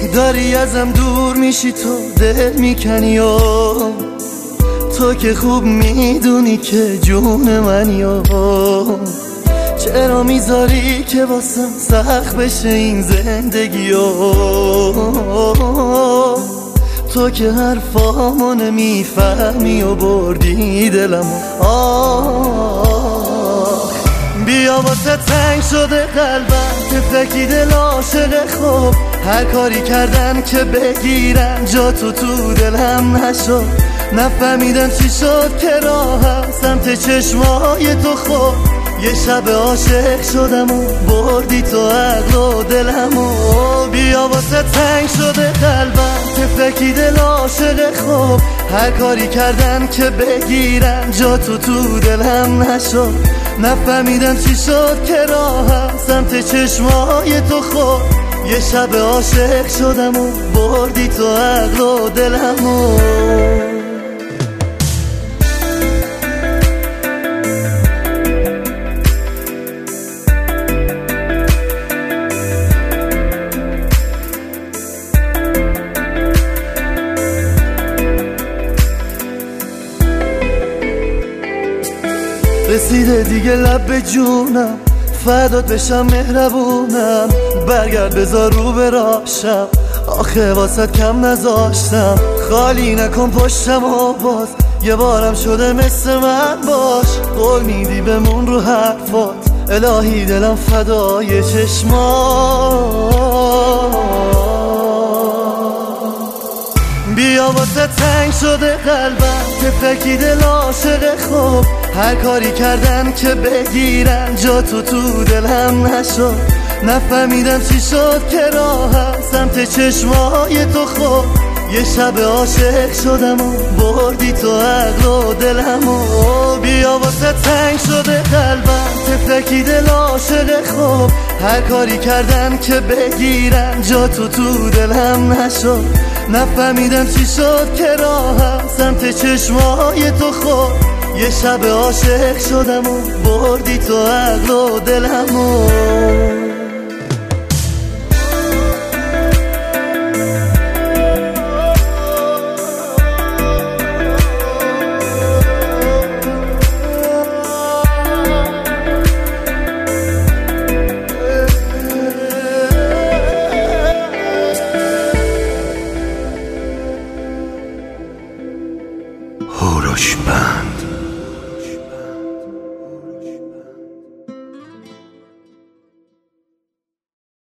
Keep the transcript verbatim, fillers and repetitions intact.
داری ازم دور میشی، تو دل میکنی و تو که خوب میدونی که جون منی و چرا میذاری که واسم سخت بشه این زندگی و تو که حرفامو نمیفهمی و بردی دلمو. آه بیا واسه تنگ شده قلبم که فکی دل عاشق خوب، هر کاری کردن که بگیرن جا تو تو دلم نشد، نفهمیدم چی شد که راهم سمت چشمای تو خود، یه شب عاشق شدم و بردی تو عقل و دلمو. بیا واسه تنگ شده قلبم که فکی دل عاشق خوب، هر کاری کردن که بگیرن جا تو تو دلم نشد، نفهمیدم چی شد که راهم سمت چشمای تو خود، یه شب عاشق شدم و بردی تو عقل و دلمو. رسیده دیگه لب به جونم، فدات بشم مهربونم، برگرد بذار رو براشم، آخه واسط کم نذاشتم، خالی نکن پشتم و باز یه بارم شده مثل من باش، قول میدی بمون رو حرفات، الهی دلم فدای چشمات. بیا واسه تنگ شده قلبم که فکی دل عاشق خوب، هر کاری کردن که بگیرن جا تو تو دلم نشد، نفهمیدم چی شد که راهم سمت چشمای تو خود، یه شب عاشق شدم و بردی تو عقل و دلمو. بیا واسه تنگ شده قلبم که فکی دل عاشق خوب، هر کاری کردن که بگیرن جا تو تو دلم نشد، نفهمیدم چی شد که راهم سمت چشمای تو خود، یه شب عاشق شدم و بردی تو عقل و دلمو.